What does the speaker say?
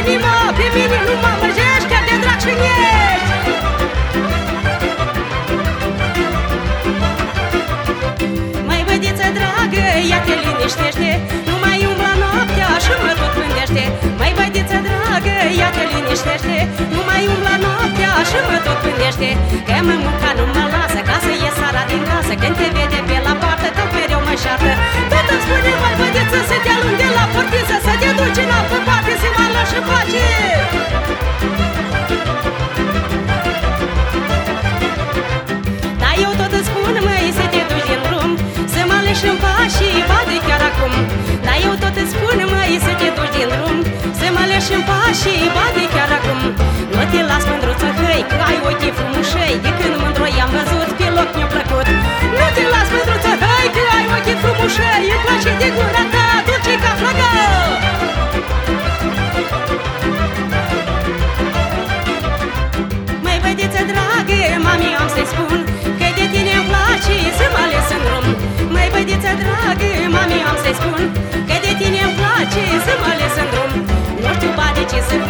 inima, pe mine nu mă mărgești, chiar de drag și nești. Măi bădiță dragă, ea te liniștește, nu mai umbla noaptea și mă tot gândește. Măi bădiță dragă, ea te liniștește, nu mai umbla noaptea și mă tot gândește. Că mămuca nu mă lasă ca să ies seara din casă, când te vede pe la poartă, tot mereu mă șartă. Tot îmi spune, măi bădiță, să te alung de la portiță, să te duci în altă parte, să mă lași în pace. Dar eu tot îți spun, măi, să te duci din drum, să mă lași în pace și bade chiar acum. Dar eu tot îți spun, măi, să te duci din drum, să mă lași în pace și bade chiar acum. Nu te las, mândruță, hăi, că ai ochii frumușei, de când mândroi am văzut, pe loc mi-a plăcut. Nu te las, mândruță, hăi, că ai ochii frumușei, îmi place de gura ta, dulce ca flăcău. Măi bădiță dragă, mami am să-i spun, că de tine îmi place să mă ales în drum. Măi bădiță dragă, mami am să-i spun, că de tine îmi place să mă ales în drum. Nu știu ba de ce să